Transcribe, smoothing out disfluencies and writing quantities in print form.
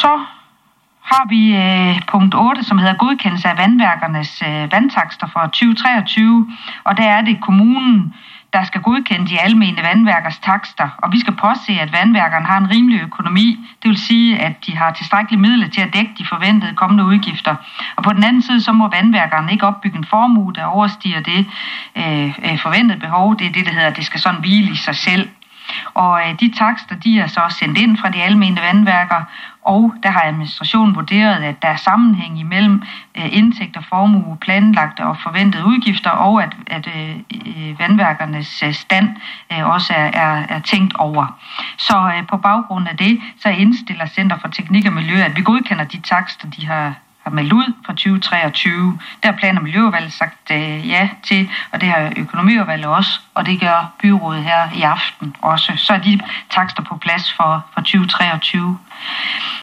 så har vi punkt 8, som hedder godkendelse af vandværkernes vandtakster for 2023, og der er det kommunen, der skal godkende de almene vandværkers takster, og vi skal påse, at vandværkerne har en rimelig økonomi. Det vil sige, at de har tilstrækkelige midler til at dække de forventede kommende udgifter. Og på den anden side, så må vandværkerne ikke opbygge en formue, der overstiger det forventede behov. Det er det, der hedder, at det skal sådan hvile i sig selv. Og de takster, de er så sendt ind fra de almene vandværker, og der har administrationen vurderet, at der er sammenhæng imellem indtægter, formue, planlagte og forventede udgifter, og at vandværkernes stand også er tænkt over. Så på baggrund af det, så indstiller Center for Teknik og Miljø, at vi godkender de takster, de har meldt ud for 2023. Der har Plan- og Miljøudvalget sagt ja til, og det har Økonomiudvalget også, og det gør byrådet her i aften også. Så er de takster på plads for 2023.